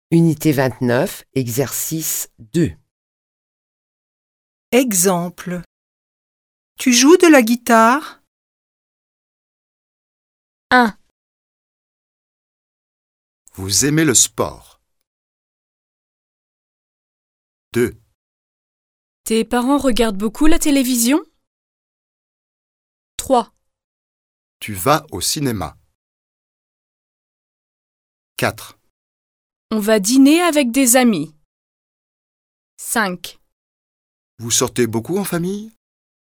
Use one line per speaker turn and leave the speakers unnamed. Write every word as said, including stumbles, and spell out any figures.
Unité vingt-neuf, exercice deux.
Exemple. Tu joues de la guitare?
un.
Vous aimez le sport? deux.
Tes parents regardent beaucoup la télévision? trois.
Tu vas au cinéma? quatre.
On va dîner avec des amis. cinq.
Vous sortez beaucoup en famille?